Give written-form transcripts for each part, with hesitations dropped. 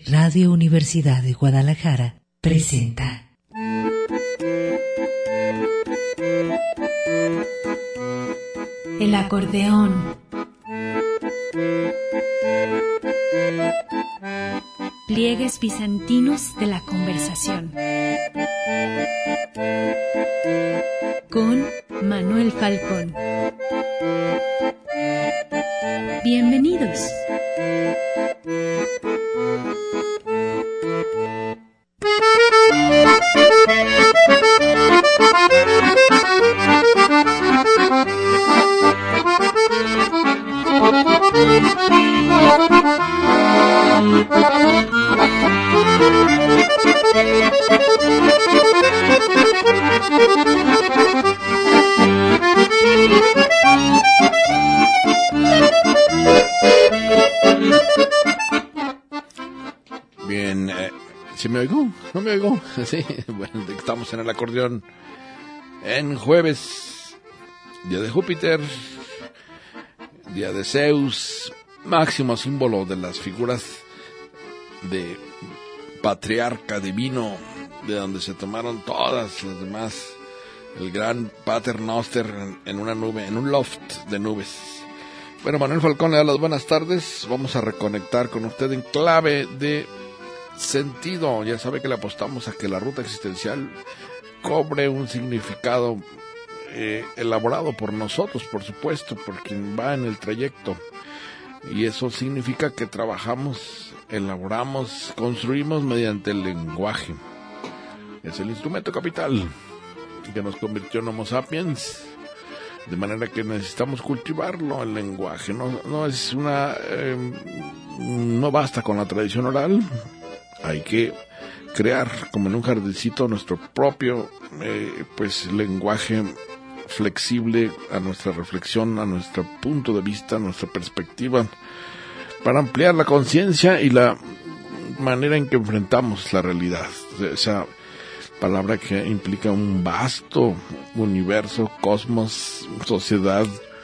Radio Universidad de Guadalajara presenta El acordeón. Pliegues bizantinos de la conversación. Con Manuel Falcón. Bienvenidos. Bien, ¿sí me oigo? ¿No me oigo? Sí, bueno, estamos en el acordeón en jueves, día de Júpiter, día de Zeus, máximo símbolo de las figuras de patriarca divino, de donde se tomaron todas las demás, el gran Pater Noster en una nube, en un loft de nubes. Bueno, Manuel Falcón le da las buenas tardes. Vamos a reconectar con usted en clave de sentido. Ya sabe que le apostamos a que la ruta existencial cobre un significado elaborado por nosotros, por supuesto, por quien va en el trayecto. Y eso significa que trabajamos, elaboramos, construimos mediante el lenguaje. Es el instrumento capital que nos convirtió en Homo sapiens. De manera que necesitamos cultivarlo, el lenguaje. No es una... no basta con la tradición oral. Hay que crear, como en un jardincito, nuestro propio lenguaje flexible a nuestra reflexión, a nuestro punto de vista, a nuestra perspectiva, para ampliar la conciencia y la manera en que enfrentamos la realidad. Esa palabra que implica un vasto universo, cosmos, sociedad,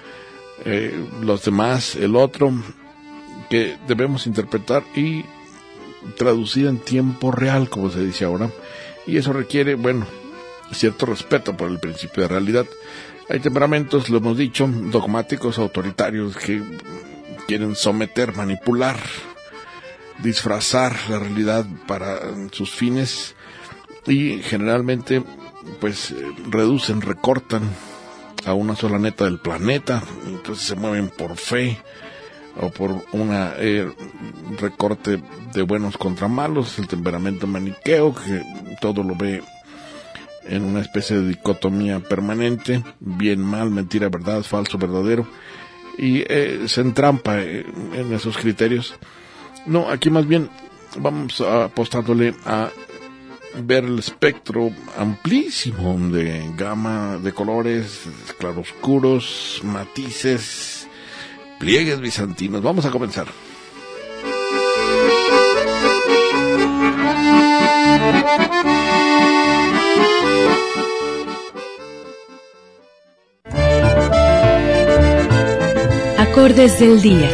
los demás, el otro, que debemos interpretar y traducir en tiempo real, como se dice ahora, y eso requiere, cierto respeto por el principio de realidad. Hay temperamentos, lo hemos dicho, dogmáticos, autoritarios, que quieren someter, manipular, disfrazar la realidad para sus fines, y generalmente reducen, recortan a una sola neta del planeta. Entonces se mueven por fe o por una recorte de buenos contra malos, el temperamento maniqueo, que todo lo ve en una especie de dicotomía permanente, bien, mal, mentira, verdad, falso, verdadero, y se entrampa en esos criterios. No, aquí más bien vamos apostándole a ver el espectro amplísimo de gama de colores, claroscuros, matices, pliegues bizantinos. Vamos a comenzar. Acordes del día.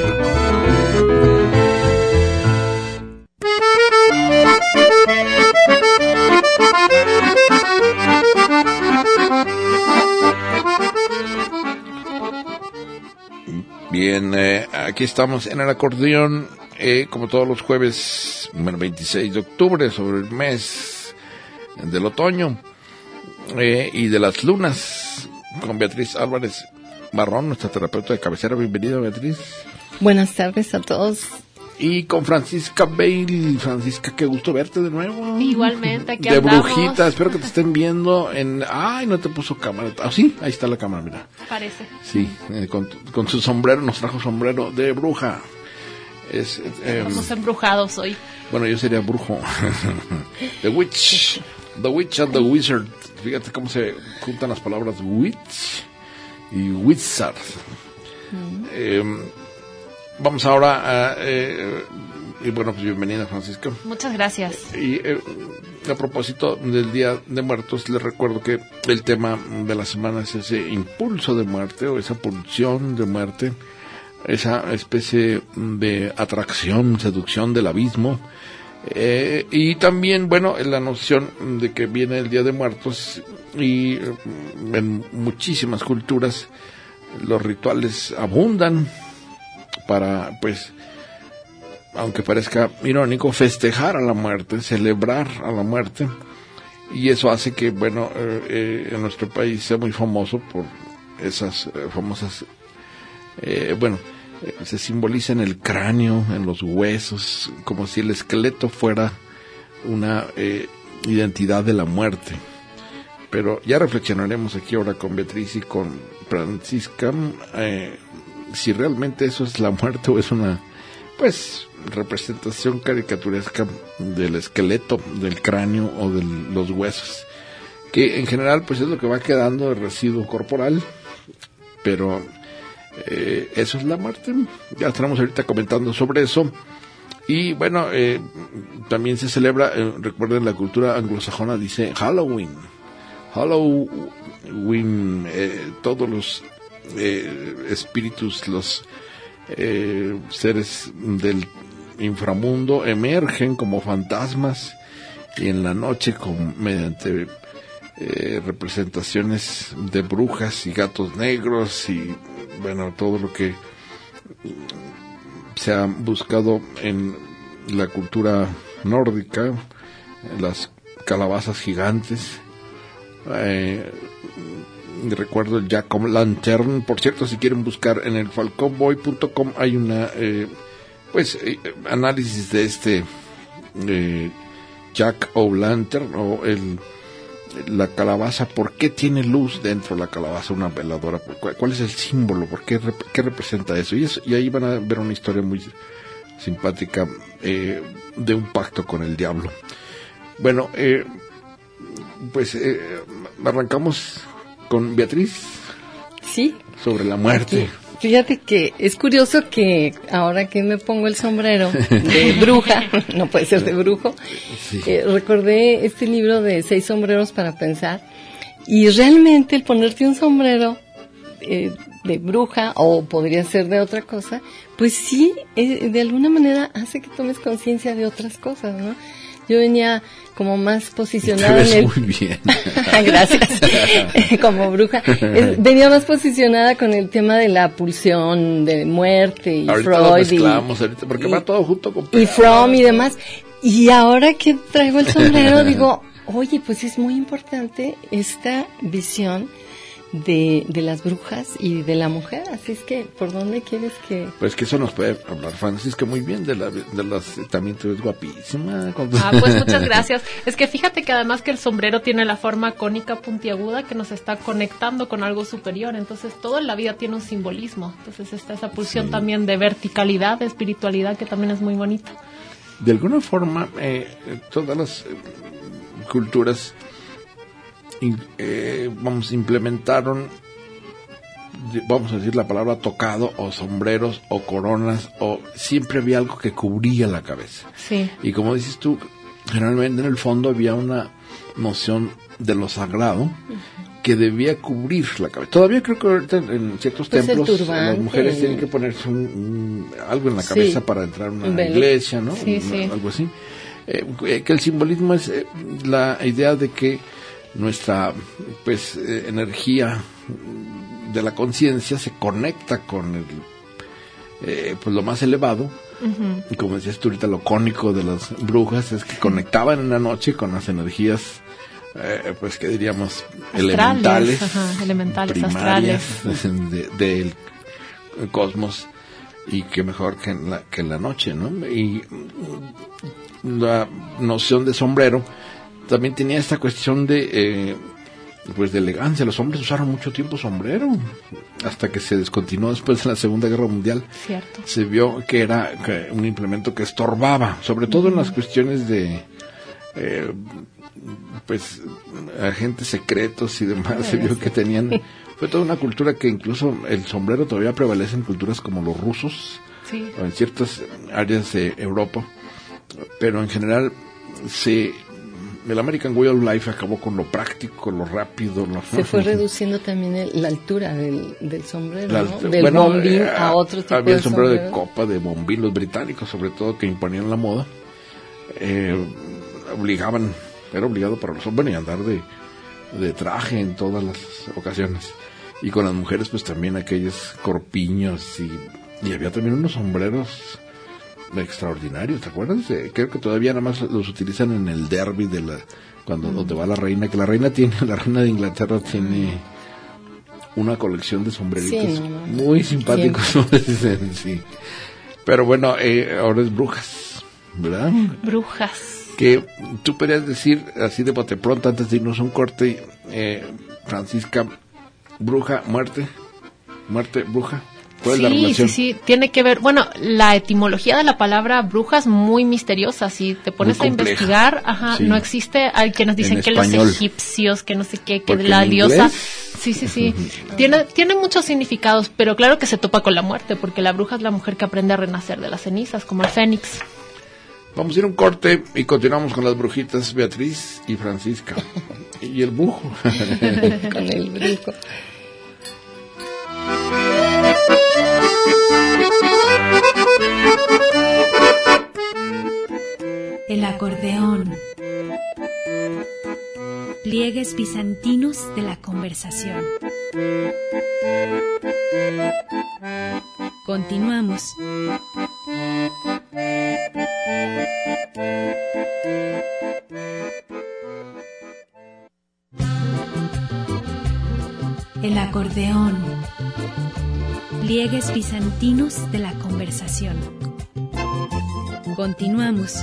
Bien, aquí estamos en el acordeón, como todos los jueves, 26 de octubre, sobre el mes del otoño y de las lunas, con Beatriz Álvarez Barrón, nuestra terapeuta de cabecera. Bienvenida, Beatriz. Buenas tardes a todos. Y con Francisca Bale. Francisca, qué gusto verte de nuevo. Igualmente, aquí de andamos. Brujita, espero que te estén viendo en... Ay, no te puso cámara. Ah, sí, ahí está la cámara, mira. Parece. Sí, con su sombrero, nos trajo sombrero de bruja. Estamos embrujados hoy. Bueno, yo sería brujo. The Witch and the Wizard. Fíjate cómo se juntan las palabras witch y wizard. Vamos ahora a... bienvenida, Francisca. Muchas gracias. Y a propósito del Día de Muertos, les recuerdo que el tema de la semana es ese impulso de muerte, o esa pulsión de muerte, esa especie de atracción, seducción del abismo Y también, bueno, la noción de que viene el Día de Muertos, y en muchísimas culturas los rituales abundan para, pues, aunque parezca irónico, festejar a la muerte, celebrar a la muerte, y eso hace que, bueno, en nuestro país sea muy famoso por esas famosas, se simboliza en el cráneo, en los huesos, como si el esqueleto fuera una identidad de la muerte. Pero ya reflexionaremos aquí ahora con Beatriz y con Francisca, si realmente eso es la muerte o es una, pues, representación caricaturesca del esqueleto, del cráneo o de los huesos, que en general pues es lo que va quedando de residuo corporal, pero eso es la muerte. Ya estaremos ahorita comentando sobre eso. Y bueno, también se celebra, recuerden, la cultura anglosajona dice Halloween, todos los espíritus, los seres del inframundo emergen como fantasmas, y en la noche mediante representaciones de brujas y gatos negros y, bueno, todo lo que se ha buscado en la cultura nórdica, las calabazas gigantes. Recuerdo el Jack o' Lantern. Por cierto, si quieren buscar en el falconboy.com hay una análisis de este Jack o' Lantern, o la calabaza. ¿Por qué tiene luz dentro de la calabaza una veladora? ¿Cuál es el símbolo? ¿Qué representa eso? Y ahí van a ver una historia muy simpática de un pacto con el diablo. Bueno, arrancamos con Beatriz. Sí. Sobre la muerte. Aquí, fíjate que es curioso que ahora que me pongo el sombrero de bruja, no puede ser de brujo, sí. Recordé este libro de 6 sombreros para pensar, y realmente el ponerte un sombrero de bruja, o podría ser de otra cosa, pues sí, de alguna manera hace que tomes conciencia de otras cosas, ¿no? Yo venía como más posicionada en el... Muy bien. Gracias. Como bruja. Venía más posicionada con el tema de la pulsión, de muerte, y ahorita Freud. Lo mezclamos, ahorita, porque va todo junto con... Y Fromm y demás. Y ahora que traigo el sombrero, digo, oye, pues es muy importante esta visión de las brujas y de la mujer, así es que, ¿por dónde quieres que...? Pues que eso nos puede hablar Francisca muy bien de las también tú eres guapísima. Pues muchas gracias. Es que fíjate que además que el sombrero tiene la forma cónica puntiaguda que nos está conectando con algo superior, entonces todo en la vida tiene un simbolismo, entonces está esa pulsión también de verticalidad, de espiritualidad, que también es muy bonita. De alguna forma, todas las culturas implementaron, vamos a decir la palabra tocado, o sombreros, o coronas, o siempre había algo que cubría la cabeza. Sí. Y como dices tú, generalmente en el fondo había una noción de lo sagrado que debía cubrir la cabeza. Todavía creo que ahorita en ciertos templos las mujeres tienen que ponerse algo en la cabeza para entrar a una iglesia, ¿no? Algo así. Que el simbolismo es la idea de que nuestra energía de la conciencia se conecta con lo más elevado. Y como decías tú ahorita, lo cónico de las brujas es que conectaban en la noche con las energías que diríamos astrales, elementales primarias, astrales del cosmos, y que mejor que en la noche, ¿no? Y la noción de sombrero también tenía esta cuestión de elegancia. Los hombres usaron mucho tiempo sombrero, hasta que se descontinuó después de la Segunda Guerra Mundial. Cierto. Se vio que era un implemento que estorbaba, sobre todo en las cuestiones de agentes secretos y demás. Se vio que tenían, fue toda una cultura que incluso el sombrero todavía prevalece en culturas como los rusos, o en ciertas áreas de Europa, pero en general el American Way of Life acabó con lo práctico, lo rápido. Se fue reduciendo también la altura del sombrero, ¿no? Del bombín a otro tipo de sombrero. Había el sombrero de copa, de bombín, los británicos sobre todo, que imponían la moda. era obligado para los hombres andar de traje en todas las ocasiones. Y con las mujeres pues también aquellos corpiños y había también unos sombreros extraordinarios, ¿te acuerdas? Creo que todavía nada más los utilizan en el derby donde va la reina, que la reina de Inglaterra tiene una colección de sombreritos muy simpáticos, ¿no? Sí. Pero bueno, ahora es brujas, ¿verdad? Brujas. Que tú podrías decir, así de bote pronto, antes de irnos a un corte, Francisca, bruja, muerte, bruja. ¿Cuál es la relación? Sí, tiene que ver, bueno, la etimología de la palabra bruja es muy misteriosa, si te pones a investigar, sí. No existe, hay que nos dicen que español, los egipcios, que no sé qué, que la diosa, sí, tiene muchos significados, pero claro que se topa con la muerte, porque la bruja es la mujer que aprende a renacer de las cenizas, como el fénix. Vamos a ir a un corte y continuamos con las brujitas Beatriz y Francisca, y el brujo. Con el brujo. El acordeón. Pliegues bizantinos de la conversación. Continuamos. El acordeón. Pliegues bizantinos de la conversación. Continuamos.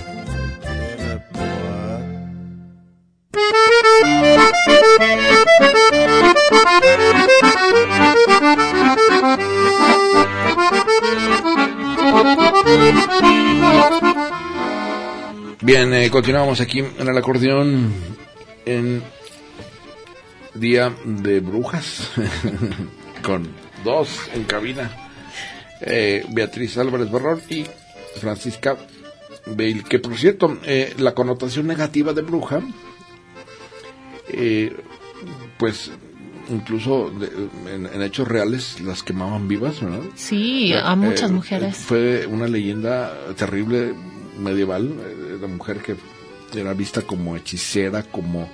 Bien, continuamos aquí en el acordeón en Día de Brujas con dos en cabina, Beatriz Álvarez Barrón y Francisca Bale, que por cierto, la connotación negativa de bruja, pues incluso en hechos reales las quemaban vivas, ¿verdad? Sí, a muchas mujeres. Fue una leyenda terrible medieval, la mujer que era vista como hechicera, como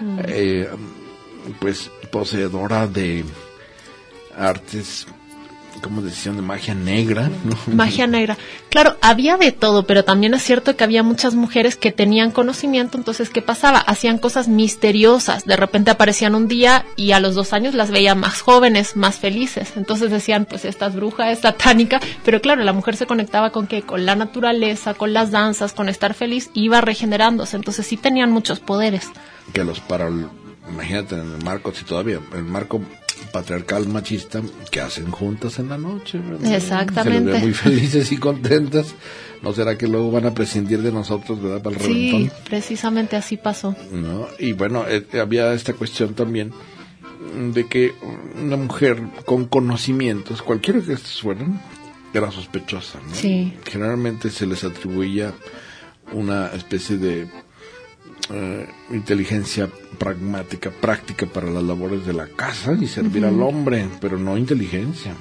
pues poseedora de artes, como decían, de magia negra, ¿no? Magia negra. Claro, había de todo, pero también es cierto que había muchas mujeres que tenían conocimiento, entonces, ¿qué pasaba? Hacían cosas misteriosas, de repente aparecían un día y a los 2 años las veía más jóvenes, más felices, entonces decían, pues esta es bruja, es satánica, pero claro, la mujer se conectaba con ¿qué? Con la naturaleza, con las danzas, con estar feliz, iba regenerándose, entonces sí tenían muchos poderes. Que imagínate, en el marco, si todavía, el marco patriarcal machista, que hacen juntas en la noche, ¿verdad? Exactamente. Se les ve muy felices y contentas. ¿No será que luego van a prescindir de nosotros, verdad, para el reventón? Sí, precisamente así pasó. ¿No? Y bueno, había esta cuestión también de que una mujer con conocimientos, cualquiera que estos fueran, era sospechosa, ¿no? Sí. Generalmente se les atribuía una especie de inteligencia pragmática, práctica para las labores de la casa y servir al hombre, pero no inteligencia.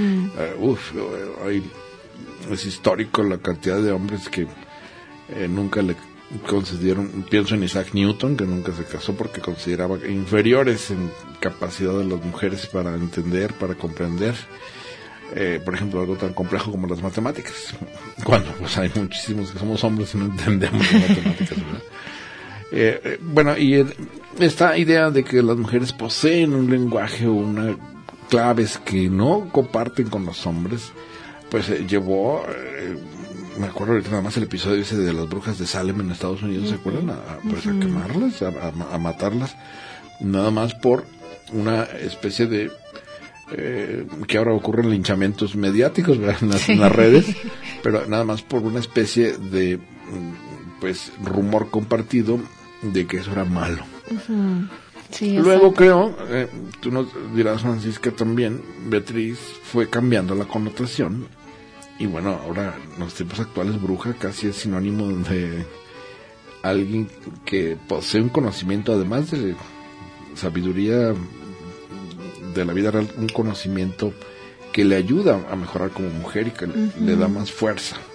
Es histórico la cantidad de hombres que nunca le concedieron, pienso en Isaac Newton, que nunca se casó porque consideraba inferiores en capacidad de las mujeres para entender, para comprender, por ejemplo, algo tan complejo como las matemáticas, cuando pues hay muchísimos que somos hombres y no entendemos las matemáticas, ¿verdad? Bueno, y esta idea de que las mujeres poseen un lenguaje o una claves que no comparten con los hombres, pues llevó, me acuerdo ahorita nada más el episodio ese de las brujas de Salem en Estados Unidos, ¿se acuerdan? Pues a quemarlas, a matarlas, nada más por una especie de que ahora ocurren linchamientos mediáticos, ¿verdad? En las redes, pero nada más por una especie de pues rumor compartido de que eso era malo. Sí, luego creo, tú nos dirás, Francisca, también Beatriz fue cambiando la connotación y bueno, ahora en los tiempos actuales bruja casi es sinónimo de alguien que posee un conocimiento, además de sabiduría de la vida real, un conocimiento que le ayuda a mejorar como mujer y que le da más fuerza.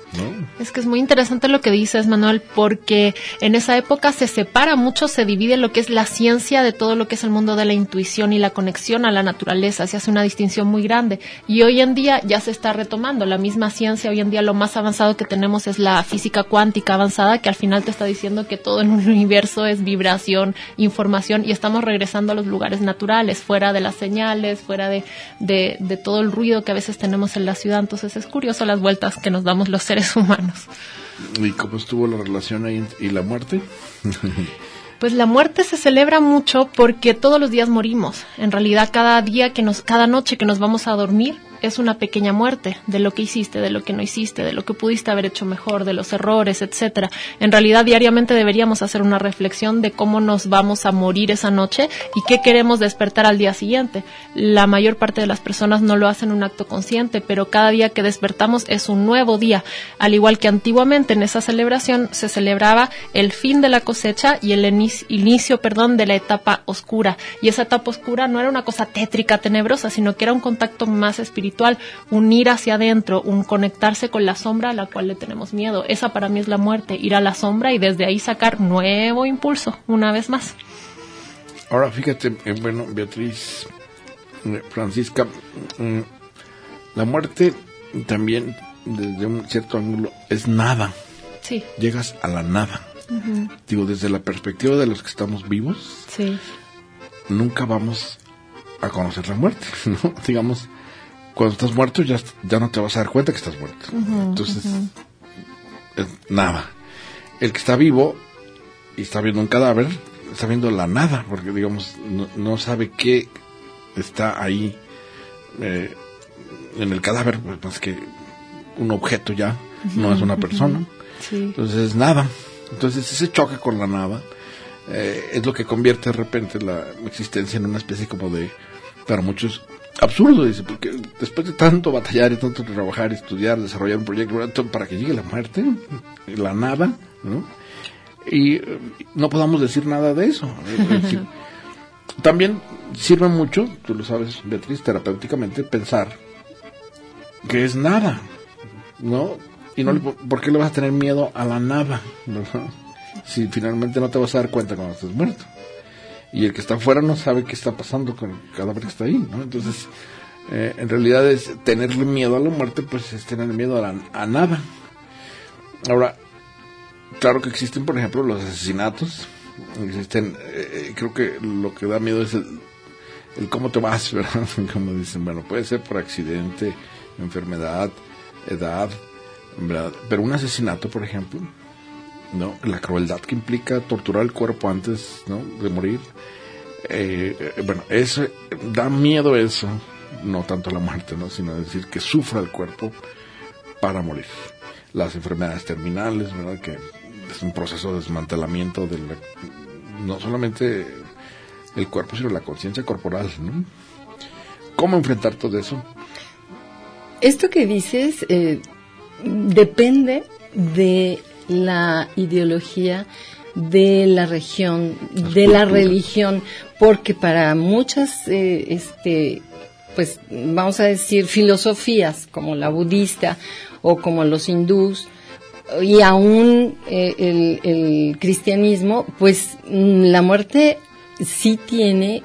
¿no? Es que es muy interesante lo que dices, Manuel, porque en esa época se separa mucho, se divide lo que es la ciencia de todo lo que es el mundo de la intuición y la conexión a la naturaleza, se hace una distinción muy grande. Y hoy en día ya se está retomando la misma ciencia. Hoy en día lo más avanzado que tenemos es la física cuántica avanzada, que al final te está diciendo que todo en un universo es vibración, información, y estamos regresando a los lugares naturales, fuera de las señales, fuera de todo el ruido que a veces tenemos en la ciudad. Entonces es curioso las vueltas que nos damos los seres humanos. ¿Y cómo estuvo la relación ahí y la muerte? Pues la muerte se celebra mucho porque todos los días morimos. En realidad cada noche que nos vamos a dormir es una pequeña muerte de lo que hiciste, de lo que no hiciste, de lo que pudiste haber hecho mejor, de los errores, etcétera. En realidad diariamente deberíamos hacer una reflexión de cómo nos vamos a morir esa noche y qué queremos despertar al día siguiente. La mayor parte de las personas no lo hacen en un acto consciente, pero cada día que despertamos es un nuevo día. Al igual que antiguamente en esa celebración se celebraba el fin de la cosecha y el inicio de la etapa oscura. Y esa etapa oscura no era una cosa tétrica, tenebrosa, sino que era un contacto más espiritual, un ir hacia adentro, un conectarse con la sombra a la cual le tenemos miedo. Esa para mí es la muerte, ir a la sombra y desde ahí sacar nuevo impulso, una vez más. Ahora fíjate, bueno, Beatriz, Francisca, la muerte también desde un cierto ángulo es nada. Sí. Llegas a la nada. Uh-huh. Digo, desde la perspectiva de los que estamos vivos, sí, nunca vamos a conocer la muerte, ¿no? Digamos, cuando estás muerto ya no te vas a dar cuenta que estás muerto. Uh-huh, entonces, uh-huh, es nada. El que está vivo y está viendo un cadáver, está viendo la nada, porque digamos, no sabe qué está ahí en el cadáver, pues más que un objeto ya, uh-huh, no es una persona. Uh-huh. Sí. Entonces es nada. Entonces ese choque con la nada es lo que convierte de repente la existencia en una especie como de, para muchos, absurdo, dice, porque después de tanto batallar y tanto trabajar, estudiar, desarrollar un proyecto para que llegue la muerte, la nada, ¿no? Y no podamos decir nada de eso. Es decir, también sirve mucho, tú lo sabes, Beatriz, terapéuticamente, pensar que es nada, ¿no? Y no, ¿por qué le vas a tener miedo a la nada? ¿Verdad? Si finalmente no te vas a dar cuenta cuando estés muerto. Y el que está afuera no sabe qué está pasando con el cadáver que está ahí, ¿no? Entonces, en realidad es tenerle miedo a la muerte, pues es tener miedo a nada. Ahora, claro que existen, por ejemplo, los asesinatos. Existen, creo que lo que da miedo es el cómo te vas, ¿verdad? Como dicen, bueno, puede ser por accidente, enfermedad, edad, ¿verdad? Pero un asesinato, por ejemplo, ¿no? La crueldad que implica torturar el cuerpo antes, ¿no?, de morir, bueno, eso da miedo, eso, no tanto la muerte, ¿no?, sino decir que sufra el cuerpo para morir. Las enfermedades terminales, ¿verdad?, que es un proceso de desmantelamiento de no solamente el cuerpo, sino la conciencia corporal, ¿no? ¿Cómo enfrentar todo eso? Esto que dices depende de la ideología, de la región, de la religión, porque para muchas, pues vamos a decir, filosofías como la budista o como los hindús y aún el cristianismo, pues la muerte sí tiene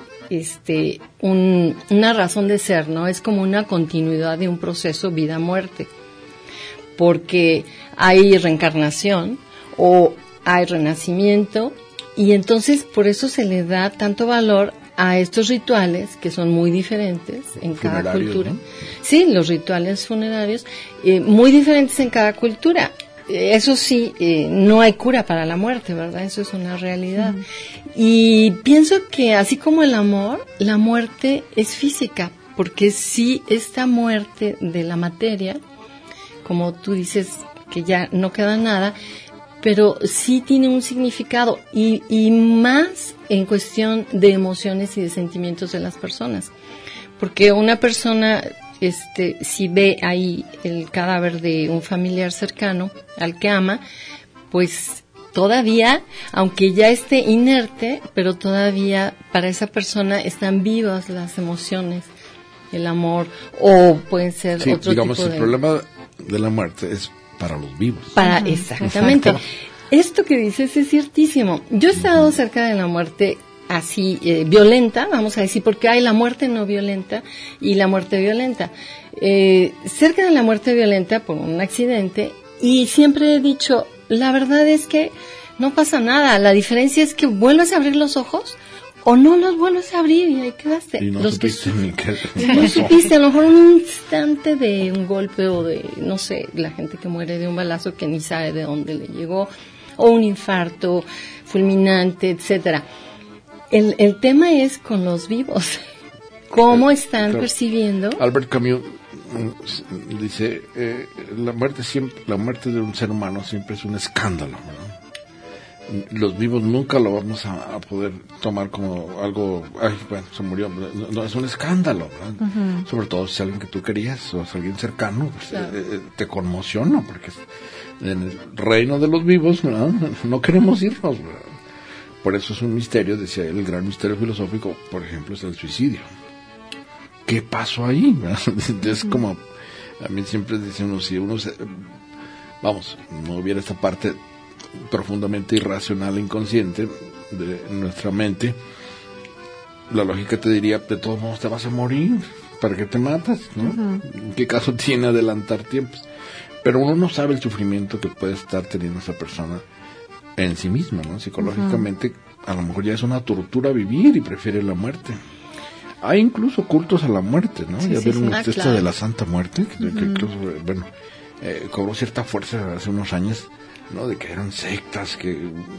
una razón de ser, ¿no? Es como una continuidad de un proceso vida-muerte, porque hay reencarnación o hay renacimiento, y entonces por eso se le da tanto valor a estos rituales que son muy diferentes en cada cultura, ¿no? Sí, los rituales funerarios muy diferentes en cada cultura. Eso sí, no hay cura para la muerte, ¿verdad? Eso es una realidad. Uh-huh. Y pienso que así como el amor, la muerte es física, porque sí, esta muerte de la materia, como tú dices, que ya no queda nada, pero sí tiene un significado y más en cuestión de emociones y de sentimientos de las personas. Porque una persona, si ve ahí el cadáver de un familiar cercano al que ama, pues todavía, aunque ya esté inerte, pero todavía para esa persona están vivas las emociones, el amor, o pueden ser otro digamos, tipo de... el problema de la muerte es para los vivos. Exactamente. Exacto. Esto que dices es ciertísimo. Yo he estado cerca de la muerte así violenta, vamos a decir, porque hay la muerte no violenta y la muerte violenta. Cerca de la muerte violenta por un accidente, y siempre he dicho, la verdad es que no pasa nada, la diferencia es que vuelves a abrir los ojos o no los vuelves a abrir y ahí quedaste. Y no supiste ni qué no supiste, a lo mejor un instante de un golpe o de, no sé, la gente que muere de un balazo que ni sabe de dónde le llegó, o un infarto fulminante, etcétera. El tema es con los vivos. ¿Cómo están percibiendo? Albert Camus dice, la muerte de un ser humano siempre es un escándalo, ¿no? Los vivos nunca lo vamos a poder tomar como algo, se murió, no, es un escándalo, ¿no? Sobre todo si es alguien que tú querías o es alguien cercano, pues, claro. Te conmociona, porque en el reino de los vivos, ¿verdad? No queremos irnos, ¿verdad? Por eso es un misterio, decía él, el gran misterio filosófico, por ejemplo, es el suicidio. ¿Qué pasó ahí? ¿Verdad? Es como, a mí siempre dicen uno, si uno no hubiera esta parte profundamente irracional e inconsciente de nuestra mente, la lógica te diría, de todos modos te vas a morir, ¿para qué te matas? ¿No? ¿Qué caso tiene adelantar tiempos? Pero uno no sabe el sufrimiento que puede estar teniendo esa persona en sí misma, ¿no? Psicológicamente, a lo mejor ya es una tortura vivir y prefiere la muerte. Hay incluso cultos a la muerte, ¿no? Ya vieron el texto de la Santa Muerte, que incluso, cobró cierta fuerza hace unos años, ¿no? De que eran sectas, que...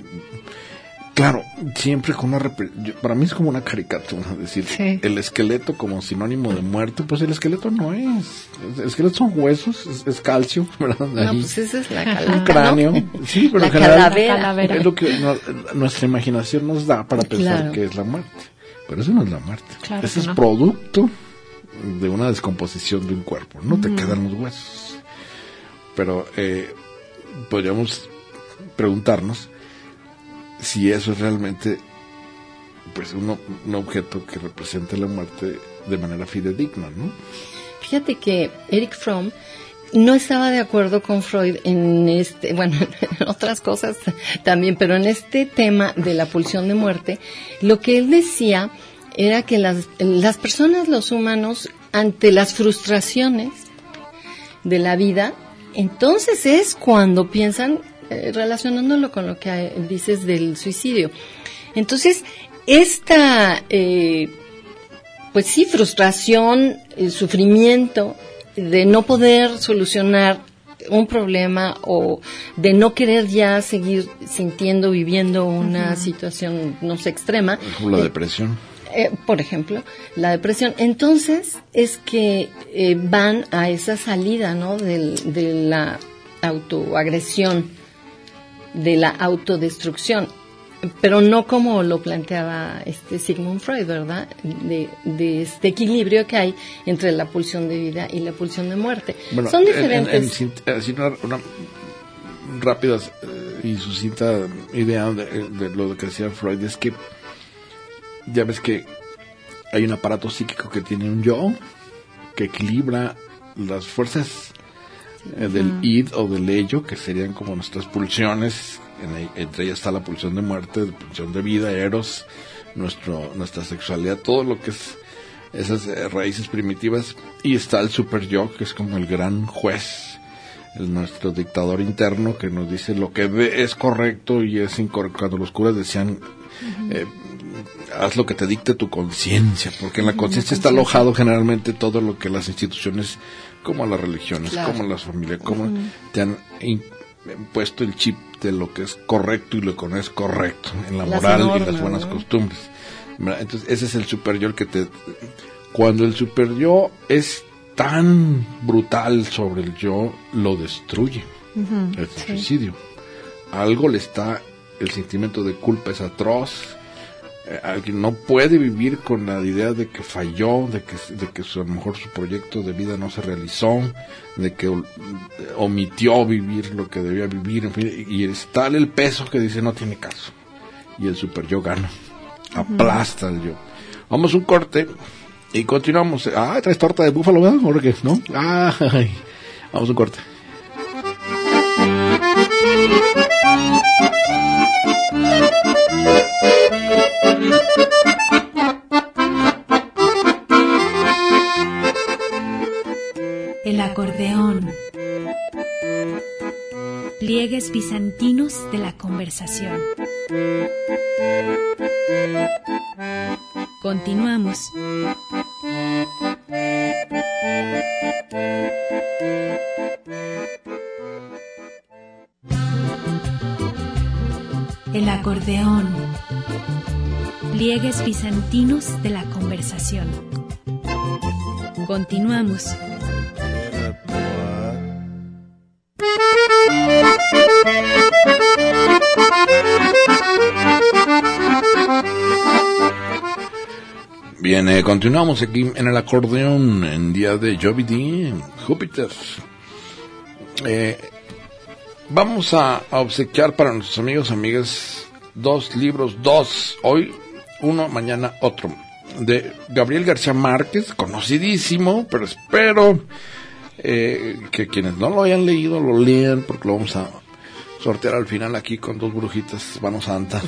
Claro, siempre con para mí es como una caricatura, es decir, el esqueleto como sinónimo de muerte, pues el esqueleto no es. El esqueleto son huesos, es calcio, ¿verdad? No, pues esa es la calavera, un cráneo. ¿No? Sí, pero la en general calavera. Es lo que nuestra imaginación nos da para pensar que es la muerte. Pero eso no es la muerte. Claro, ese es producto de una descomposición de un cuerpo. No te quedan los huesos. Pero podríamos preguntarnos si eso es realmente pues un objeto que represente la muerte de manera fidedigna, ¿no? Fíjate que Erich Fromm no estaba de acuerdo con Freud en en otras cosas también, pero en este tema de la pulsión de muerte, lo que él decía era que las personas, los humanos, ante las frustraciones de la vida, entonces es cuando piensan, relacionándolo con lo que dices del suicidio. Entonces, esta, pues sí, frustración, sufrimiento de no poder solucionar un problema o de no querer ya seguir sintiendo, viviendo una situación, no sé, extrema. Como la depresión. Por ejemplo, la depresión. Entonces, es que van a esa salida, ¿no? De la autoagresión, de la autodestrucción, pero no como lo planteaba Sigmund Freud, ¿verdad? De este equilibrio que hay entre la pulsión de vida y la pulsión de muerte. Bueno, son diferentes. Una rápida y sucinta idea de lo que decía Freud es que ya ves que hay un aparato psíquico que tiene un yo que equilibra las fuerzas del id o del ello, que serían como nuestras pulsiones. Entre ellas está la pulsión de muerte, la pulsión de vida, eros, nuestra sexualidad, todo lo que es esas raíces primitivas. Y está el super yo, que es como el gran juez, nuestro dictador interno, que nos dice lo que es correcto y es incorrecto. Cuando los curas decían haz lo que te dicte tu conciencia, porque en la conciencia está alojado generalmente todo lo que las instituciones, como las religiones, como las familias, como te han puesto el chip de lo que es correcto y lo que no es correcto en la moral y las buenas costumbres. Entonces ese es el super yo, cuando el super yo es tan brutal sobre el yo, lo destruye. El suicidio. Algo le está, el sentimiento de culpa es atroz. Alguien no puede vivir con la idea de que falló, de que a lo mejor su proyecto de vida no se realizó, de que omitió vivir lo que debía vivir, en fin, y es tal el peso que dice no tiene caso, y el super yo gana, aplasta al yo. Vamos a un corte y continuamos. Traes torta de búfalo, ¿verdad? ¿O qué? ¿No? Vamos a un corte. El acordeón. Pliegues bizantinos de la conversación. Continuamos. El acordeón. Pliegues bizantinos de la conversación. Continuamos. Bien, continuamos aquí en el acordeón en día de Joby D en Júpiter. Vamos a obsequiar para nuestros amigos y amigas 2 libros, hoy uno, mañana otro, de Gabriel García Márquez, conocidísimo, pero espero que quienes no lo hayan leído lo lean, porque lo vamos a sortear al final aquí con 2 brujitas, mano santa.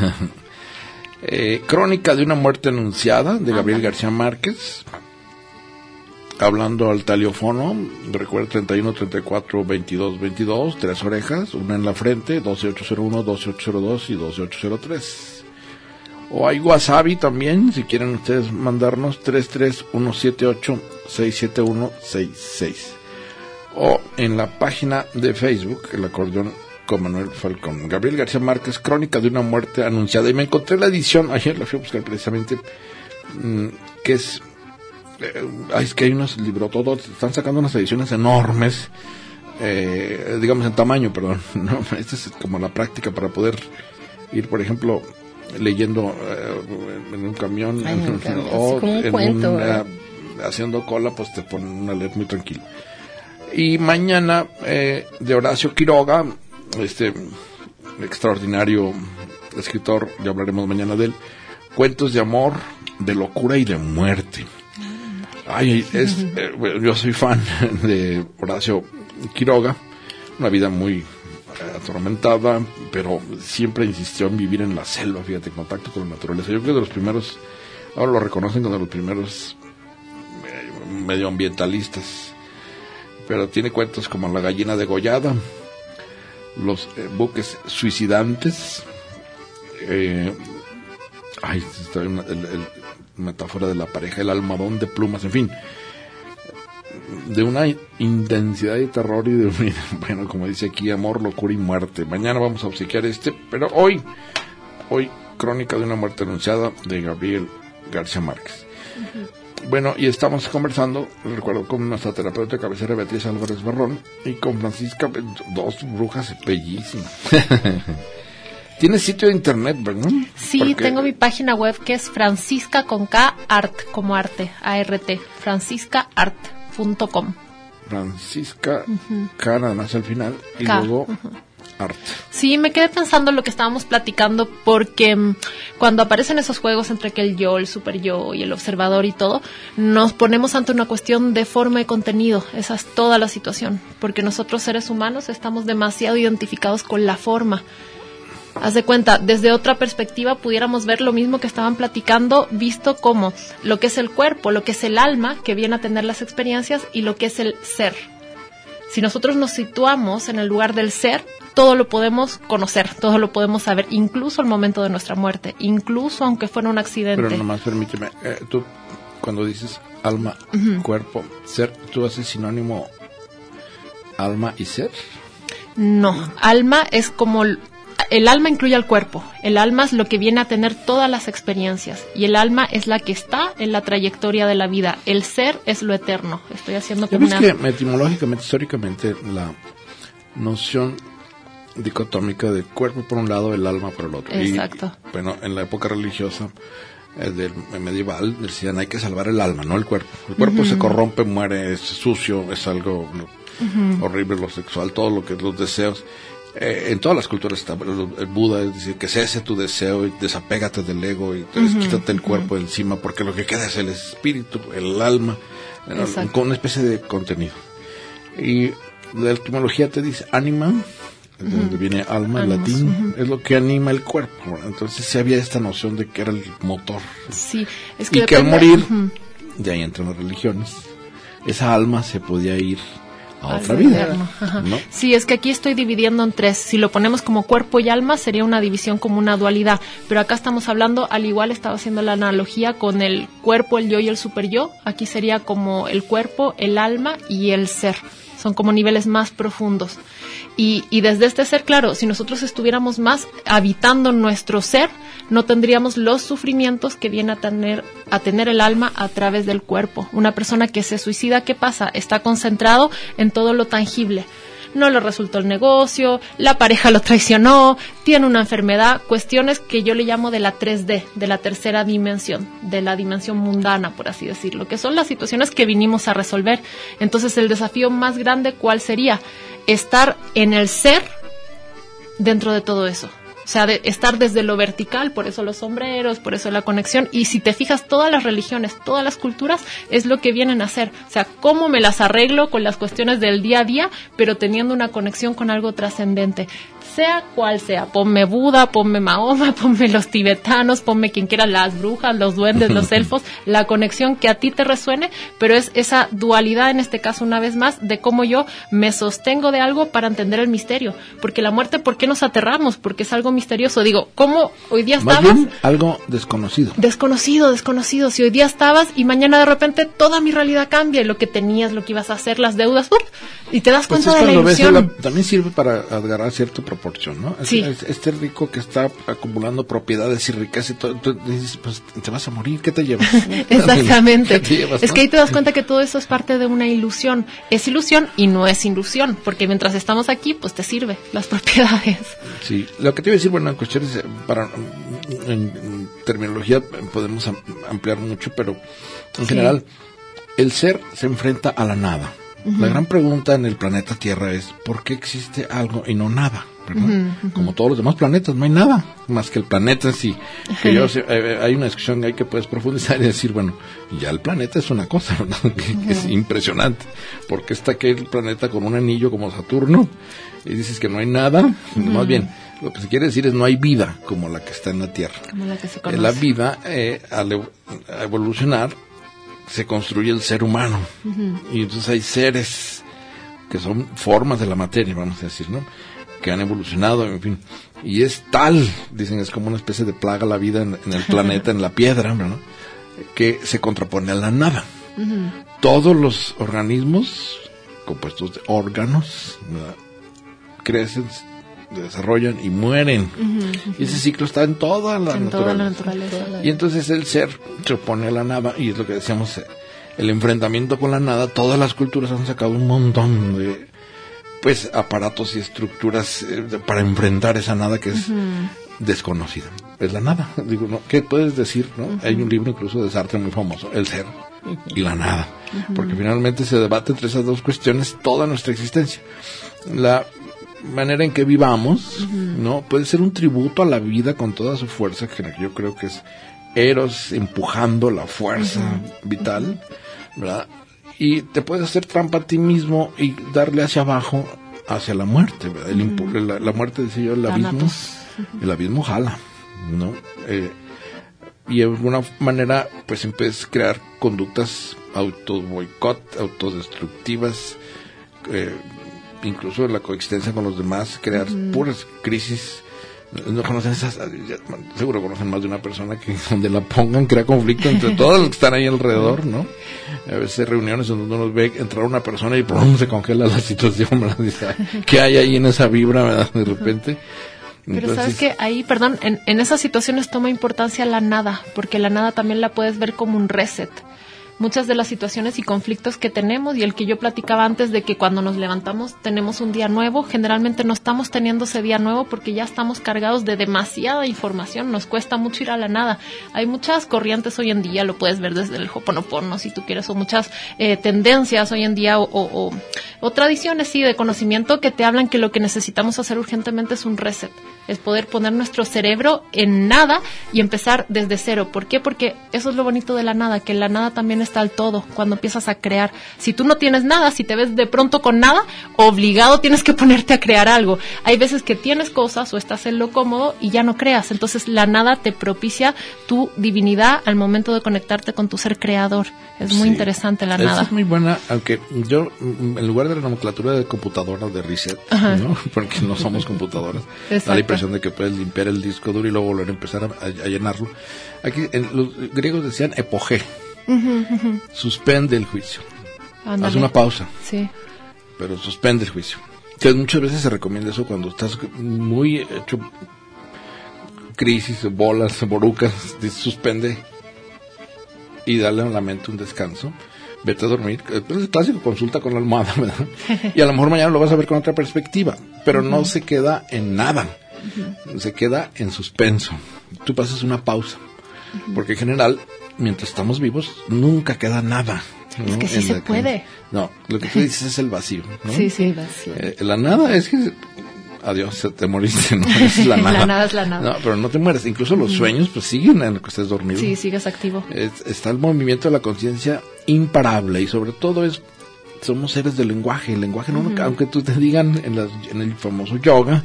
Crónica de una muerte anunciada, de Gabriel García Márquez. Hablando al taliofono, recuerda 31 34 22 22, 3 orejas, una en la frente, 12801, 12802 y 12803. O hay WhatsApp también, si quieren ustedes mandarnos 33178-67166. O en la página de Facebook, el acordeón con Manuel Falcón. Gabriel García Márquez, Crónica de una muerte anunciada. Y me encontré la edición, ayer la fui a buscar precisamente, que es... es que hay unos librotodos, están sacando unas ediciones enormes, digamos en tamaño, perdón, ¿no? Esta es como la práctica para poder ir, por ejemplo, leyendo en un camión, o como un cuento, haciendo cola, pues te ponen a leer muy tranquilo. Y mañana, de Horacio Quiroga, este extraordinario escritor, ya hablaremos mañana de él, Cuentos de amor, de locura y de muerte. Ay, yo soy fan de Horacio Quiroga, una vida muy atormentada, pero siempre insistió en vivir en la selva, fíjate, en contacto con la naturaleza. Yo creo que de los primeros, ahora lo reconocen como de los primeros medioambientalistas, pero tiene cuentos como La gallina degollada, Los buques suicidantes, metáfora de la pareja, El almohadón de plumas, en fin, de una intensidad y terror y de, bueno, como dice aquí, amor, locura y muerte. Mañana vamos a obsequiar pero hoy Crónica de una muerte anunciada, de Gabriel García Márquez. Bueno, y estamos conversando, recuerdo, con nuestra terapeuta de cabecera, Beatriz Álvarez Barrón, y con Francisca, 2 brujas bellísimas. ¿Tienes sitio de internet, verdad? Sí, porque tengo mi página web, que es Francisca con K Art, como arte, A-R-T, franciscaart.com. Francisca, K nada más al final, y K, luego art. Sí, me quedé pensando en lo que estábamos platicando, porque cuando aparecen esos juegos entre que el yo, el super yo y el observador y todo, nos ponemos ante una cuestión de forma y contenido. Esa es toda la situación, porque nosotros seres humanos estamos demasiado identificados con la forma. Haz de cuenta, desde otra perspectiva pudiéramos ver lo mismo que estaban platicando, visto como lo que es el cuerpo, lo que es el alma, que viene a tener las experiencias, y lo que es el ser. Si nosotros nos situamos en el lugar del ser, todo lo podemos conocer, todo lo podemos saber, incluso al momento de nuestra muerte, incluso aunque fuera un accidente. Pero nomás permíteme, tú cuando dices alma, cuerpo, ser, ¿tú haces sinónimo alma y ser? No, alma es como... El alma incluye al cuerpo. El alma es lo que viene a tener todas las experiencias. Y el alma es la que está en la trayectoria de la vida. El ser es lo eterno. Estoy haciendo como una... que etimológicamente, históricamente, la noción dicotómica de cuerpo por un lado, el alma por el otro. Exacto. Y, bueno, en la época religiosa del medieval decían hay que salvar el alma, no el cuerpo. El cuerpo se corrompe, muere, es sucio, es algo horrible, lo sexual, todo lo que los deseos. En todas las culturas está el Buda dice que cese tu deseo y desapégate del ego y entonces quítate el cuerpo de encima, porque lo que queda es el espíritu, el alma, con una especie de contenido. Y la etimología te dice ánima, de donde viene alma, el latín, es lo que anima el cuerpo. Entonces sí había esta noción de que era el motor. Sí, es que y que al morir, de ahí entran las religiones, esa alma se podía ir a otra vida, ¿no? Sí, es que aquí estoy dividiendo en tres. Si lo ponemos como cuerpo y alma, sería una división como una dualidad. Pero acá estamos hablando, al igual estaba haciendo la analogía con el cuerpo, el yo y el superyo. Aquí sería como el cuerpo, el alma y el ser. Son como niveles más profundos. Y desde este ser, claro, si nosotros estuviéramos más habitando nuestro ser, no tendríamos los sufrimientos que viene a tener el alma a través del cuerpo. Una persona que se suicida, ¿qué pasa? Está concentrado en todo lo tangible. No le resultó el negocio, la pareja lo traicionó, tiene una enfermedad, cuestiones que yo le llamo de la 3D, de la tercera dimensión, de la dimensión mundana, por así decirlo, que son las situaciones que vinimos a resolver. Entonces, el desafío más grande, ¿cuál sería? Estar en el ser dentro de todo eso. O sea, de estar desde lo vertical, por eso los sombreros, por eso la conexión. Y si te fijas, todas las religiones, todas las culturas, es lo que vienen a hacer. O sea, cómo me las arreglo con las cuestiones del día a día, pero teniendo una conexión con algo trascendente. Sea cual sea, ponme Buda, ponme Mahoma, ponme los tibetanos, ponme quien quiera, las brujas, los duendes, los elfos, la conexión que a ti te resuene, pero es esa dualidad, en este caso una vez más, de cómo yo me sostengo de algo para entender el misterio. Porque la muerte, ¿por qué nos aterramos? Porque es algo misterioso. Digo, ¿cómo hoy día estabas? Más bien, algo desconocido. Desconocido. Si hoy día estabas y mañana de repente toda mi realidad cambia, y lo que tenías, lo que ibas a hacer, las deudas, y te das cuenta de la ilusión. También sirve para agarrar cierto proporción, ¿no? Sí. Este rico que está acumulando propiedades y riqueza y todo, tú dices, pues te vas a morir, ¿qué te llevas? Exactamente. ¿Qué te llevas, es no? que ahí te das cuenta que todo eso es parte de una ilusión. Es ilusión y no es ilusión, porque mientras estamos aquí, pues te sirve las propiedades. Sí, lo que te iba a decir, bueno, en cuestiones, en terminología podemos ampliar mucho, pero en general, el ser se enfrenta a la nada. La gran pregunta en el planeta Tierra es, ¿por qué existe algo y no nada? Como todos los demás planetas, no hay nada más que el planeta en sí. Que hay una discusión ahí que puedes profundizar y decir, bueno, ya el planeta es una cosa, ¿verdad? Que es impresionante. ¿Por qué está aquel planeta con un anillo como Saturno? Y dices que no hay nada. Más bien, lo que se quiere decir es no hay vida como la que está en la Tierra. Como la que se conoce. La vida, al evolucionar, se construye el ser humano. Y entonces hay seres que son formas de la materia, vamos a decir, ¿no? Que han evolucionado, en fin. Y es tal, dicen, es como una especie de plaga la vida en el planeta, en la piedra, ¿no? Que se contrapone a la nada. Todos los organismos compuestos de órganos, ¿verdad? Crecen, desarrollan y mueren. Y ese ciclo está en toda la naturaleza. Y entonces el ser se opone a la nada, y es lo que decíamos, el enfrentamiento con la nada. Todas las culturas han sacado un montón de aparatos y estructuras para enfrentar esa nada que es desconocida. Es la nada. Digo, ¿no? ¿Qué puedes decir? ¿No? Hay un libro incluso de Sartre muy famoso, El ser y la nada. Porque finalmente se debate entre esas dos cuestiones toda nuestra existencia. La manera en que vivamos, ¿no? Puede ser un tributo a la vida con toda su fuerza, que yo creo que es Eros empujando la fuerza vital, ¿verdad? Y te puedes hacer trampa a ti mismo y darle hacia abajo, hacia la muerte, ¿verdad? La muerte, decía yo, el abismo jala, ¿no? Y de alguna manera, pues empiezas a crear conductas auto-boicot, autodestructivas, incluso la coexistencia con los demás, crear puras crisis. No conocen esas, seguro conocen más de una persona que donde la pongan crea conflicto entre todos los que están ahí alrededor, ¿no? A veces reuniones donde uno ve entrar una persona y ¡pum! Se congela la situación, ¿verdad? Dice, ¿qué hay ahí en esa vibra, ¿verdad? De repente. Pero entonces, sabes que ahí, perdón, en esas situaciones toma importancia la nada, porque la nada también la puedes ver como un reset. Muchas de las situaciones y conflictos que tenemos, y el que yo platicaba antes de que cuando nos levantamos tenemos un día nuevo, generalmente no estamos teniendo ese día nuevo porque ya estamos cargados de demasiada información, nos cuesta mucho ir a la nada. Hay muchas corrientes hoy en día, lo puedes ver desde el Ho'oponopono si tú quieres, o muchas tendencias hoy en día o tradiciones sí de conocimiento que te hablan que lo que necesitamos hacer urgentemente es un reset, es poder poner nuestro cerebro en nada y empezar desde cero. ¿Por qué? Porque eso es lo bonito de la nada, que la nada también es está el todo, cuando empiezas a crear. Si tú no tienes nada, si te ves de pronto con nada, obligado tienes que ponerte a crear algo. Hay veces que tienes cosas o estás en lo cómodo y ya no creas. Entonces la nada te propicia tu divinidad al momento de conectarte con tu ser creador. Es muy interesante la nada. Es muy buena, aunque yo, en lugar de la nomenclatura de computadora de reset, ¿no? Porque no somos computadoras, da la impresión de que puedes limpiar el disco duro y luego volver a empezar a llenarlo. Aquí los griegos decían epogé, suspende el juicio. Ándale. Haz una pausa, sí, pero suspende el juicio. Entonces, muchas veces se recomienda eso cuando estás muy hecho crisis, bolas, borucas, suspende y dale a la mente un descanso. Vete a dormir. Es el clásico, consulta con la almohada, ¿verdad? Y a lo mejor mañana lo vas a ver con otra perspectiva, pero no se queda en nada, se queda en suspenso. Tú pasas una pausa, porque en general, mientras estamos vivos, nunca queda nada, ¿no? Es que sí se puede. No, lo que tú dices es el vacío, ¿no? Sí, sí, vacío. La nada es que adiós, te moriste, ¿no? Es la nada. La nada es la nada. No, pero no te mueres. Incluso los sueños, pues siguen en lo que estés dormido. Sí, sigues activo. Está el movimiento de la conciencia imparable y sobre todo somos seres del lenguaje. El lenguaje, no, aunque tú te digan en el famoso yoga,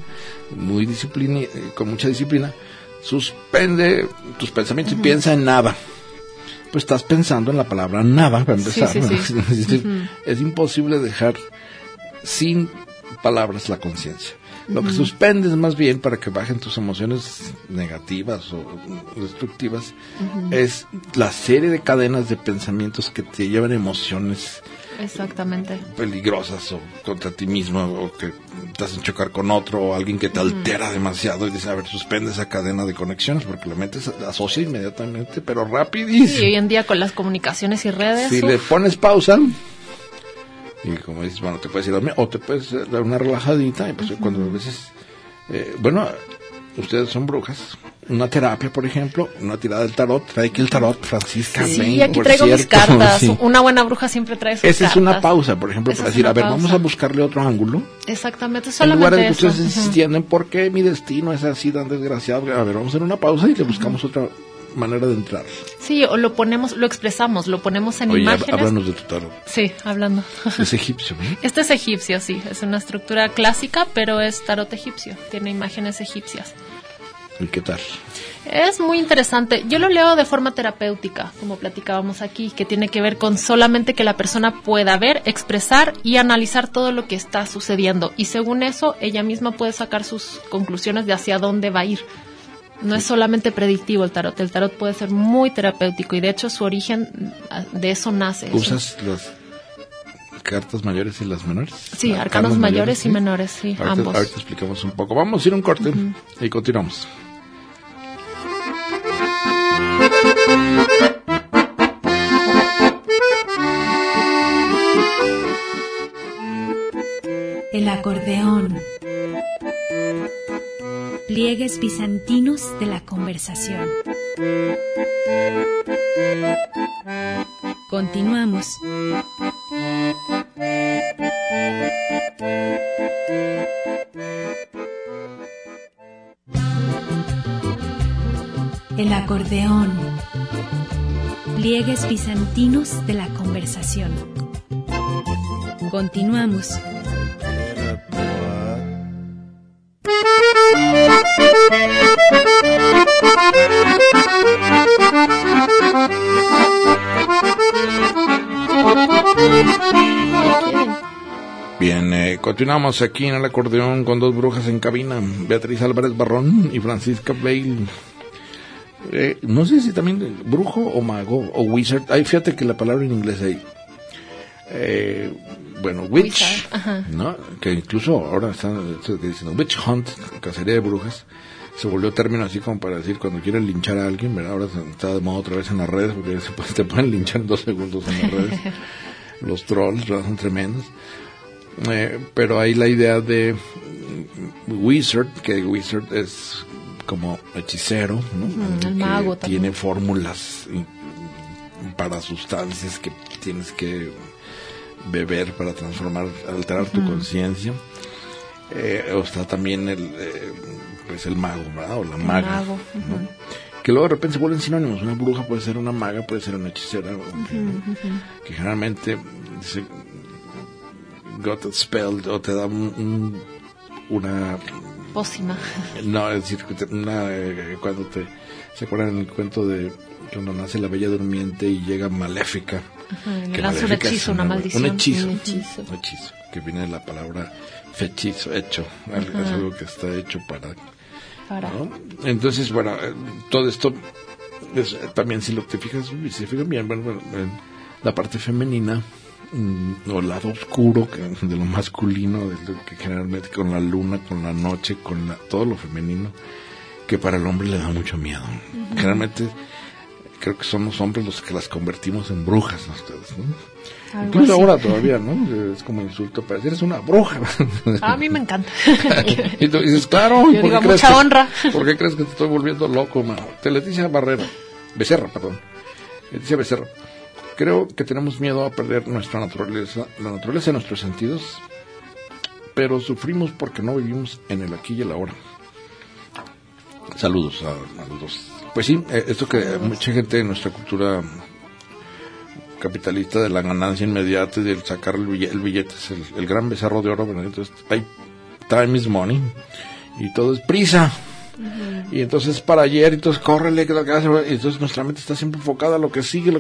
con mucha disciplina, suspende tus pensamientos y piensa en nada. Pues estás pensando en la palabra nada, para empezar. Sí. Es decir, es imposible dejar sin palabras la conciencia. Lo que suspendes más bien para que bajen tus emociones negativas o destructivas es la serie de cadenas de pensamientos que te llevan emociones exactamente peligrosas o contra ti mismo o que te hacen chocar con otro o alguien que te altera demasiado y dices, a ver, suspende esa cadena de conexiones porque la mente se asocia inmediatamente, pero rapidísimo. Sí, hoy en día con las comunicaciones y redes. Si le pones pausa y como dices, bueno, te puedes ir a dormir o te puedes dar una relajadita y pues cuando a veces ustedes son brujas, una terapia, por ejemplo, una tirada del tarot, trae aquí el tarot, Francisca. Sí, aquí traigo mis cartas. Sí. Una buena bruja siempre trae sus cartas. Esa es una pausa, por ejemplo, para decir, a ver, vamos a buscarle otro ángulo. Exactamente, solamente en lugar de que ustedes insistiendo en por qué mi destino es así tan desgraciado, a ver, vamos a hacer una pausa y le buscamos otra manera de entrar. Sí, o lo expresamos, lo ponemos en imágenes. Háblanos de tu tarot. Sí, hablando. Es egipcio, ¿no? Este es egipcio, sí, es una estructura clásica, pero es tarot egipcio, tiene imágenes egipcias. ¿Y qué tal? Es muy interesante. Yo lo leo de forma terapéutica, como platicábamos aquí, que tiene que ver con solamente que la persona pueda ver, expresar y analizar todo lo que está sucediendo. Y según eso, ella misma puede sacar sus conclusiones de hacia dónde va a ir. No es solamente predictivo el tarot puede ser muy terapéutico y de hecho su origen de eso nace. ¿Usas las cartas mayores y las menores? Sí, arcanos mayores y menores, sí, ambos. Ahorita explicamos un poco. Vamos a ir a un corte y continuamos. El acordeón. Pliegues bizantinos de la conversación. Continuamos. El acordeón. Pliegues bizantinos de la conversación. Continuamos. Bien, continuamos aquí en el acordeón con dos brujas en cabina, Beatriz Álvarez Barrón y Francisca Bale. No sé si también brujo o mago o wizard. Ay, fíjate que la palabra en inglés ahí. Witch, ¿no? Que incluso ahora están diciendo witch hunt, cacería de brujas. Se volvió término así como para decir cuando quieren linchar a alguien, ¿verdad? Ahora está de moda otra vez en las redes porque te pueden linchar en 2 segundos en las redes. Los trolls, ¿verdad? Son tremendos. Pero hay la idea de wizard, que wizard es como hechicero, ¿no? El mago que tiene fórmulas para sustancias que tienes que beber para transformar, alterar tu conciencia. O está también el mago, ¿verdad? O la maga, ¿no? que luego de repente se vuelven sinónimos. Una bruja puede ser una maga, puede ser una hechicera, que generalmente dice got a spell, o te da una pócima. No, es decir, cuando ¿se acuerdan el cuento de cuando nace la Bella Durmiente y llega Maléfica? Que lanza un hechizo, una maldición. Un hechizo, que viene de la palabra fechizo, hecho. Es algo que está hecho para. ¿No? Entonces, bueno, todo esto también, si te fijas, si se fijan bien, la parte femenina, o lado oscuro de lo masculino, que generalmente con la luna, con la noche, con todo lo femenino, que para el hombre le da mucho miedo. Generalmente creo que son los hombres los que las convertimos en brujas, ¿no? Ustedes, ¿no? Incluso ahora todavía, ¿no? Es como insulto para decir, eres una bruja. A mí me encanta. Y tú dices, claro. Yo digo, mucha honra. ¿Por qué crees que te estoy volviendo loco, mano? Leticia Becerra. Leticia Becerra. Creo que tenemos miedo a perder nuestra naturaleza, la naturaleza de nuestros sentidos, pero sufrimos porque no vivimos en el aquí y el ahora. Saludos a los dos. Pues sí, esto que mucha gente en nuestra cultura capitalista de la ganancia inmediata y del sacar el billete es el gran becerro de oro, ¿verdad? Entonces, time is money y todo es prisa. Y entonces para ayer, entonces córrele, y entonces nuestra mente está siempre enfocada a lo que sigue.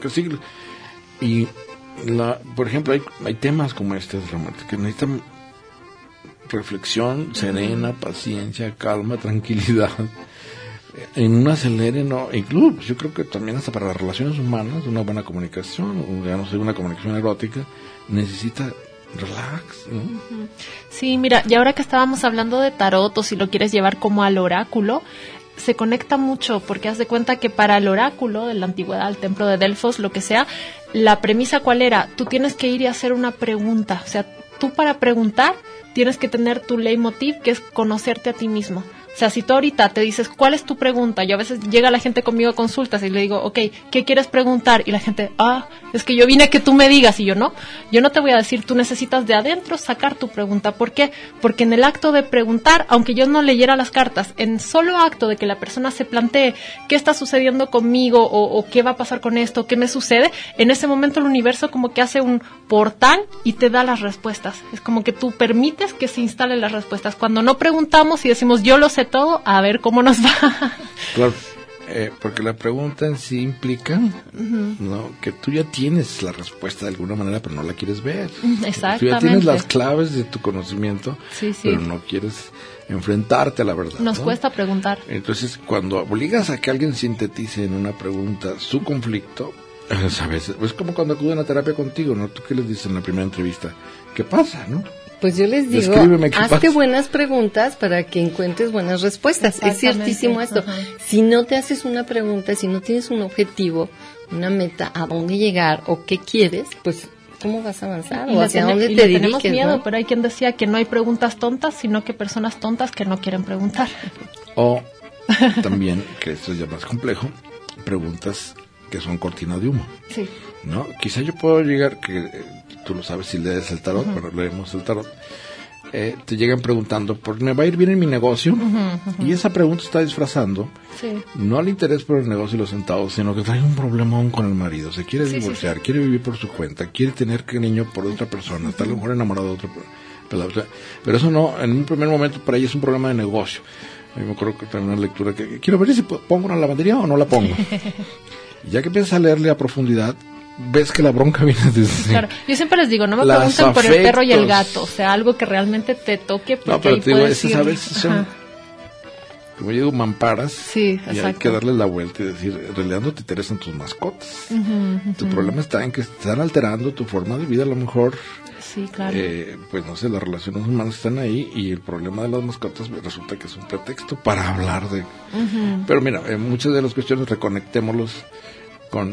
Y por ejemplo, hay temas como este que necesitan reflexión serena, paciencia, calma, tranquilidad. En un acelere, no, incluso yo creo que también hasta para las relaciones humanas, una buena comunicación, ya no sé, una comunicación erótica, necesita relax, ¿no? Sí, mira, y ahora que estábamos hablando de tarot, o si lo quieres llevar como al oráculo, se conecta mucho, porque haz de cuenta que para el oráculo de la antigüedad, el templo de Delfos, lo que sea, la premisa ¿cuál era? Tú tienes que ir y hacer una pregunta, o sea, tú para preguntar tienes que tener tu leitmotiv, que es conocerte a ti mismo. O sea, si tú ahorita te dices, ¿cuál es tu pregunta? Yo a veces llega la gente conmigo a consultas y le digo, ok, ¿qué quieres preguntar? Y la gente, es que yo vine a que tú me digas. Y yo no te voy a decir, tú necesitas de adentro sacar tu pregunta. ¿Por qué? Porque en el acto de preguntar, aunque yo no leyera las cartas, en solo acto de que la persona se plantee qué está sucediendo conmigo o qué va a pasar con esto, qué me sucede, en ese momento el universo como que hace un portal y te da las respuestas. Es como que tú permites que se instalen las respuestas. Cuando no preguntamos y decimos, yo lo sé todo, a ver cómo nos va. Claro, porque la pregunta en sí implica, ¿no?, que tú ya tienes la respuesta de alguna manera, pero no la quieres ver. Exactamente. Tú ya tienes las claves de tu conocimiento, sí. pero no quieres enfrentarte a la verdad. Nos cuesta preguntar. Entonces, cuando obligas a que alguien sintetice en una pregunta su conflicto, ¿sabes? Es como cuando acuden a terapia contigo, ¿no? ¿Tú qué les dices en la primera entrevista? ¿Qué pasa, no? Pues yo les digo, hazte buenas preguntas para que encuentres buenas respuestas. Es ciertísimo esto. Si no te haces una pregunta, si no tienes un objetivo, una meta, a dónde llegar o qué quieres, pues ¿cómo vas a avanzar? ¿O hacia dónde te diriges? Tenemos miedo, ¿no? Pero hay quien decía que no hay preguntas tontas, sino que personas tontas que no quieren preguntar. O también, que esto es ya más complejo, preguntas que son cortina de humo. Sí. ¿No? Quizá yo puedo llegar, que tú lo sabes si lees el tarot, pero leemos el tarot, te llegan preguntando, ¿me va a ir bien en mi negocio? Y esa pregunta está disfrazando, no al interés por el negocio y los centavos, sino que trae un problemón con el marido, se quiere divorciar, quiere vivir por su cuenta, quiere tener niño por otra persona, está a lo mejor enamorado de otra persona, pero eso no, en un primer momento para ella es un problema de negocio. A mí me acuerdo que también una lectura que quiero ver si pongo una lavandería o no la pongo. Y ya que empiezas a leerle a profundidad, ves que la bronca viene desde... Claro, yo siempre les digo, no me pregunten por el perro y el gato, o sea, algo que realmente te toque, porque no, pero ahí te digo, puedes esas a veces son, como yo digo, mamparas, sí, y hay que darle la vuelta y decir, en realidad no te interesan tus mascotas. Tu problema está en que están alterando tu forma de vida, a lo mejor. Sí, claro. Pues no sé, las relaciones humanas están ahí y el problema de las mascotas resulta que es un pretexto para hablar de... Pero mira, muchas de las cuestiones reconectémoslos con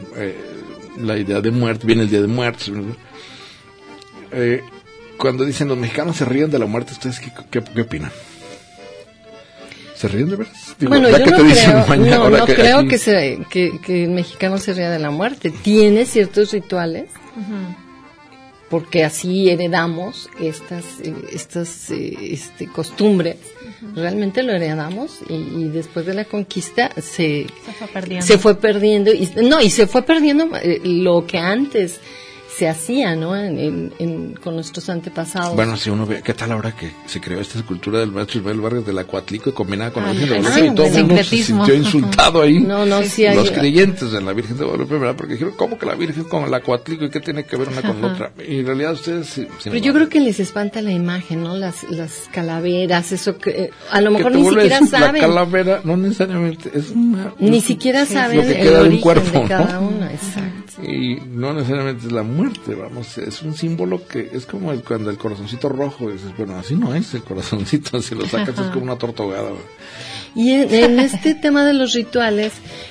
la idea de muerte. Viene el Día de Muertos. Cuando dicen los mexicanos se ríen de la muerte, ¿ustedes qué opinan? ¿Se ríen de verdad? Digo, bueno, yo no creo aquí... que el mexicano se ría de la muerte. Tiene ciertos rituales, porque así heredamos estas costumbres, realmente lo heredamos y después de la conquista se fue perdiendo. Se fue perdiendo y se fue perdiendo lo que antes se hacía, ¿no? Con nuestros antepasados. Bueno, si uno ve, ¿qué tal ahora que se creó esta escultura del maestro Ismael Vargas de la Coatlico y combinada con la Virgen de Guadalupe? Y todo el mundo se sintió insultado ahí. Sí los creyentes de la Virgen de Guadalupe, ¿verdad? Porque dijeron, ¿cómo que la Virgen con la Coatlico y qué tiene que ver una con la otra? Y en realidad ustedes... Pero yo creo que les espanta la imagen, ¿no? Las calaveras, eso que a lo mejor ni siquiera saben. La calavera no necesariamente es una... Ni siquiera saben lo que el queda origen de un cuerpo, de cada ¿no? una, exacto. Y no necesariamente es la muerte, vamos, es un símbolo que es como cuando el corazoncito rojo, dices, bueno, así no es el corazoncito, si lo sacas es como una torta ahogada. Y en este tema de los rituales,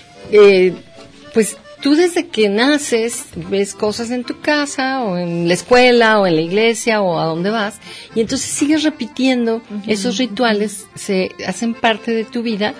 pues tú desde que naces ves cosas en tu casa o en la escuela o en la iglesia o a donde vas y entonces sigues repitiendo esos rituales, se hacen parte de tu vida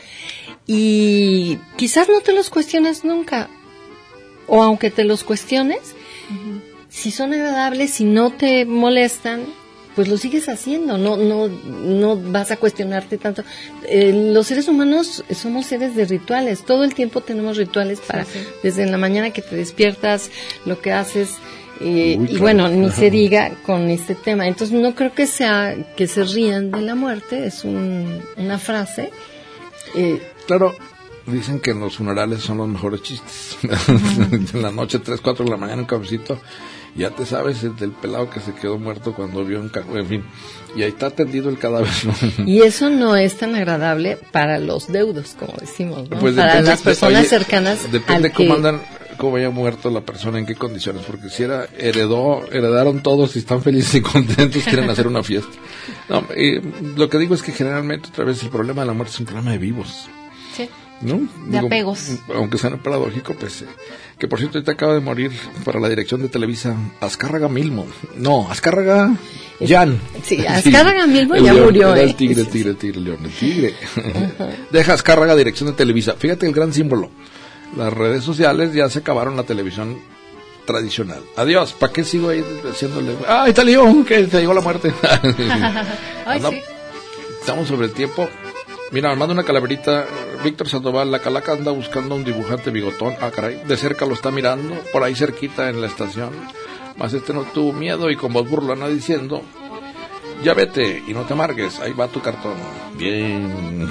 y quizás no te los cuestionas nunca. O aunque te los cuestiones, si son agradables, si no te molestan, pues lo sigues haciendo, no vas a cuestionarte tanto. Los seres humanos somos seres de rituales, todo el tiempo tenemos rituales para, desde la mañana que te despiertas, lo que haces, y bueno, ni se diga con este tema. Entonces no creo que sea que se rían de la muerte, es una frase. Claro. Dicen que en los funerales son los mejores chistes. En la noche, 3, 4 de la mañana, un cafecito, ya te sabes el del pelado que se quedó muerto cuando vio en fin, y ahí está tendido el cadáver, ¿no? Y eso no es tan agradable para los deudos, como decimos, ¿no? Pues para las personas cercanas. Depende cómo haya muerto la persona, en qué condiciones, porque si heredaron todos y están felices y contentos, quieren hacer una fiesta. No, lo que digo es que generalmente, otra vez, el problema de la muerte es un problema de vivos. Sí. ¿No? De apegos. Aunque sea paradójico, pues, que por cierto, ahorita acaba de morir para la dirección de Televisa Azcárraga Milmo. No, Azcárraga Jan. Sí, Azcárraga Milmo ya león, murió. El tigre, león, el tigre. Deja Azcárraga dirección de Televisa. Fíjate el gran símbolo. Las redes sociales ya se acabaron la televisión tradicional. Adiós, ¿para qué sigo ahí haciéndole? ¡Ay, está León! Que te llegó la muerte. Ay, sí. Estamos sobre el tiempo. Mira, me manda una calaverita, Víctor Sandoval, la calaca anda buscando un dibujante bigotón, caray, de cerca lo está mirando, por ahí cerquita en la estación, mas no tuvo miedo y con voz burlona diciendo, ya vete y no te amargues, ahí va tu cartón. Bien.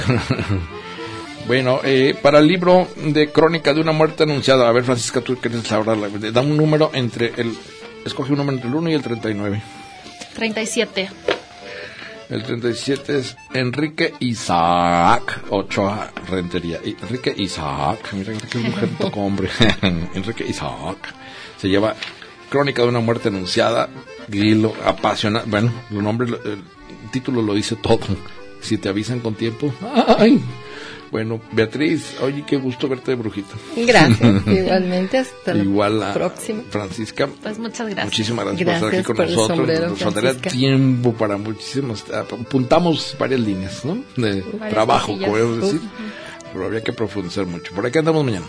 Bueno, para el libro de Crónica de una muerte anunciada, a ver, Francisca, tú quieres saber, da un número escoge un número entre el 1 y el 39. 37. El 37 es Enrique Isaac Ochoa Rentería. Enrique Isaac, mira qué mujer tocó hombre. Enrique Isaac se lleva Crónica de una muerte anunciada. Grilo, apasionado. Bueno, el título lo dice todo. Si te avisan con tiempo. ¡Ay! Bueno, Beatriz, oye, qué gusto verte de brujita. Gracias, igualmente, hasta la próxima. Francisca. Pues muchas gracias. Muchísimas gracias por estar aquí con nosotros. Nos faltaría tiempo para muchísimos, apuntamos varias líneas, ¿no? De varias trabajo, cosillas. Podemos decir, pero había que profundizar mucho. Por aquí andamos mañana.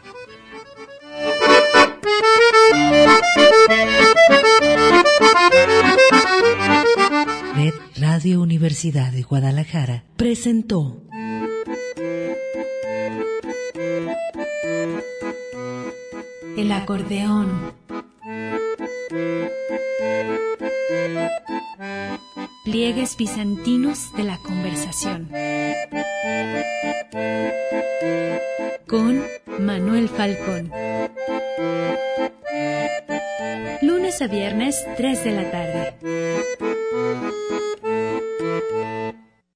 Red Radio Universidad de Guadalajara presentó El acordeón. Pliegues bizantinos de la conversación. Con Manuel Falcón. Lunes a viernes, 3 de la tarde.